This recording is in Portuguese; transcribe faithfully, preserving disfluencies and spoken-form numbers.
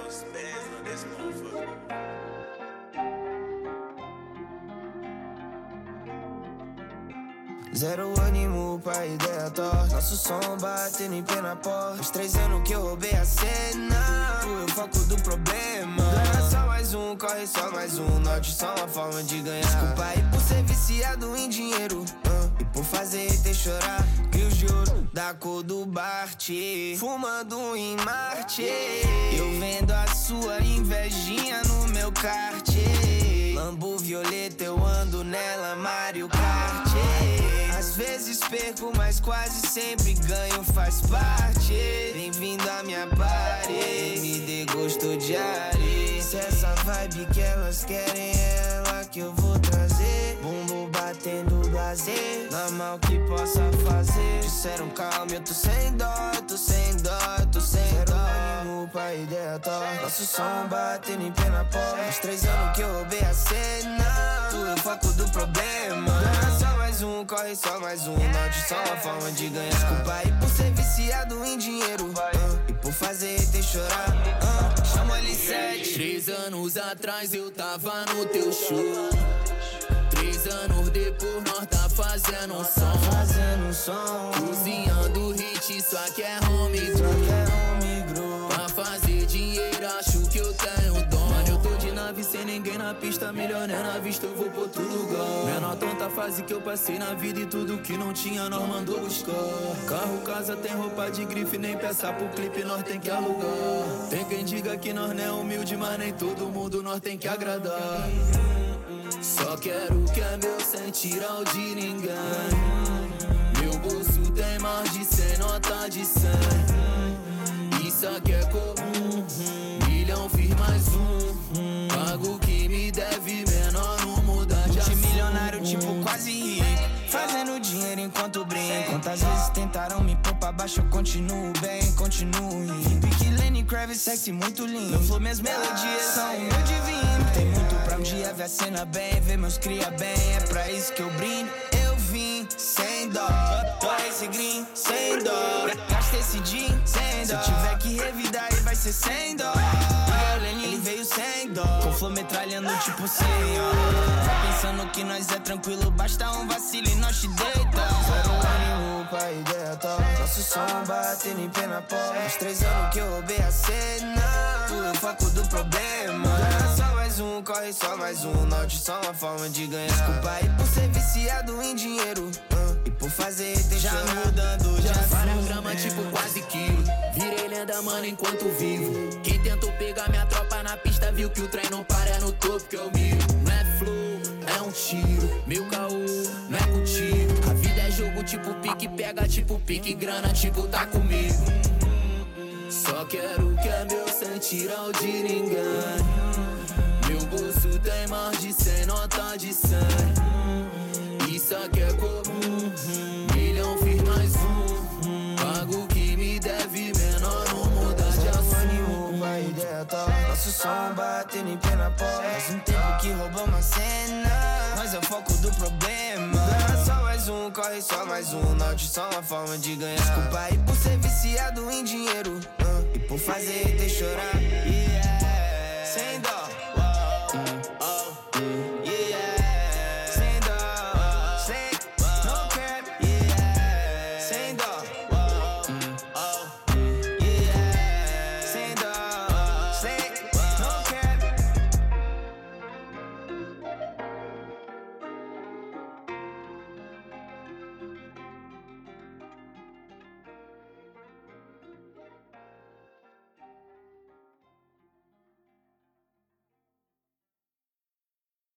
Zero ânimo pra ideia torta. Nosso som batendo em pé na porta. Faz três anos que eu roubei a cena. Fui o foco do problema. Ganha só mais um, corre só mais um. Norte só uma forma de ganhar. Desculpa aí por ser viciado em dinheiro, uh, e por fazer ter chorar. Crios de ouro da cor do Bart, fumando em Marte. Eu vendo a sua invejinha no meu kart. Lambo violeta, eu ando nela, Mario Kart. Às vezes perco, mas quase sempre ganho, faz parte. Bem-vindo à minha party, me dê gosto de areia. Se essa vibe que elas querem é ela que eu vou trazer. Bumbum batendo blazer, na mal que possa fazer. Disseram calma, eu tô sem dó, eu tô sem dó, eu tô sem dó. Ânimo pra ideia torta. Nosso som batendo em pé na porta. Faz três anos que eu roubei a cena. Tu é o foco do problema. Ganha só mais um, corre só mais um. Norte só uma forma de ganhar. Desculpa aí por ser viciado em dinheiro, uh, e por fazer ter chorar, uh, chama ele sete. Três anos atrás eu tava no teu show. Três anos depois nós tá fazendo um som. Fazendo um som, cozinhando hit, isso aqui é home grow. Pra fazer dinheiro acho que eu tenho dom. Mano, eu tô de nave sem ninguém na pista. Milionário na vista, eu vou pra outro lugar. Menor tanta fase que eu passei na vida. E tudo que não tinha nós mandou buscar. Carro, casa, tem roupa de grife. Nem peça pro clipe, nós tem que alugar. Tem quem diga que nós não é humilde, mas nem todo mundo nós tem que agradar. Só quero o que é meu sem tirar o de ninguém. Meu bolso tem mais de cem nota de cem. Isso aqui é comum. Milhão fiz mais um. Pago o que me deve, menor não muda de assunto. Multimilionário tipo quase rico, fazendo dinheiro enquanto brinco. Quantas vezes tentaram me pôr pra baixo, eu continuo bem, continuo rindo. Pique Lenny Kravitz, sexy, muito lindo. Meu flow, minhas melodias são o meu divino. Tem muito pra um dia ver a cena bem, ver meus cria bem. É pra isso que eu brindo. Eu vim sem dó, pra esse green, sem dó. Gastei esse jean, sem dó. Se eu tiver que revidar, aí vai ser sem dó. O Lenny, ele veio sem dó, com flow metralhando tipo senhor. Tá pensando que nós é tranquilo, basta um vacilo e nós te deita. Zero ânimo pra ideia top. Nosso som batendo em pé na porta. Faz três anos que eu roubei a cena. Tu é o foco do problema. Ganha só mais um, corre só mais um. Norte só uma forma de ganhar. Desculpa aí por ser viciado em dinheiro, uh, e por fazer ter já chorar. Mudando já de várias gramas, tipo quase quilo. Virei lenda, mano, enquanto vivo. Quem tentou pegar minha tropa na pista viu que o trem não para, é no topo que eu miro. Não é flow, é um tiro. Meu caô, não é contigo. A vida é jogo, tipo pique, pega tipo pique. Grana, tipo tá comigo. Só quero o que é meu sem tirar o de ninguém. Meu bolso tem mais de cem nota de cem. Isso aqui é comum. Milhão fiz mais um. Pago o que me deve, menor não muda de assunto. Pra ideia top. Nosso som batendo em pé na porta. Faz um tempo que roubamos a cena. Nós é o foco do problema. Ganha só mais um, corre só mais um. Norte só uma forma de ganhar. Desculpa aí por ser viciado em dinheiro, uh, e por fazer ter chorar.